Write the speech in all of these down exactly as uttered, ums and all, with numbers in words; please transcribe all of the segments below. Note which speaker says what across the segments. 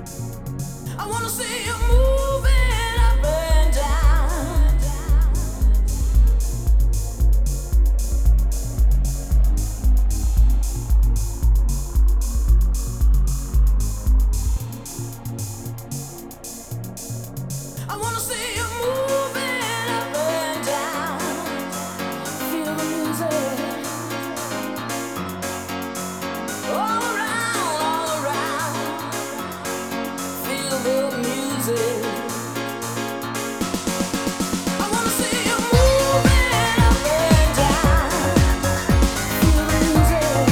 Speaker 1: I wanna see you moving up and down. I wanna see you moving up and down. Feel the music all around, all around. Feel the music. I wanna see you moving up and down. Feel the music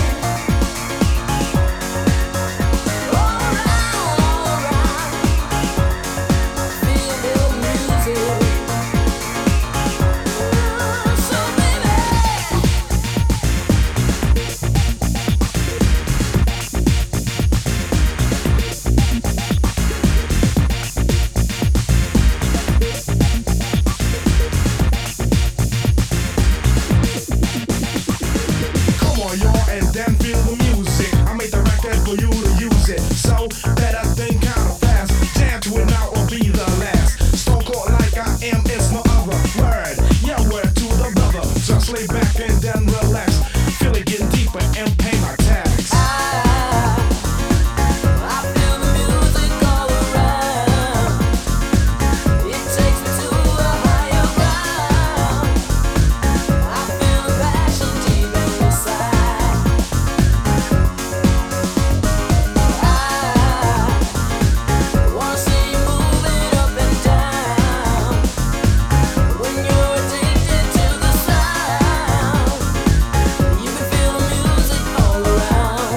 Speaker 1: all around, all around. Feel the music. So baby,
Speaker 2: Come on, y'all, and then feel the music. I made the record for you to use it. So better think kinda fast. Jam to it now or be the last. Stone cold like I am, it's no other word. Yeah, word to the brother. Just lay back and then relax. Feel it getting deeper and pay my tax.
Speaker 1: I feel the music all around. It takes me to a higher ground. I feel the passion deep inside. I wanna see you moving up and down. When you're addicted to the sound, you can feel the music all around.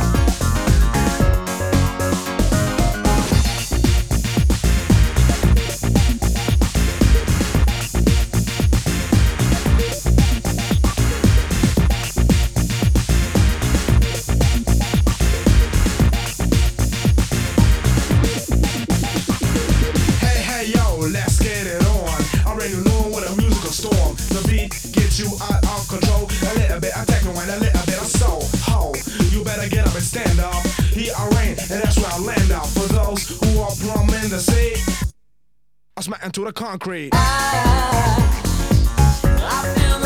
Speaker 2: Hey, hey, yo, let's get it on. Already know what a musical storm. The beat gets you out of control. A little bit of techno and a little bit of soul. Ho, you better get up and stand up. Here I reign, and that's where I land out. For those who are plumbing the sea, I smack into the concrete.
Speaker 1: I feel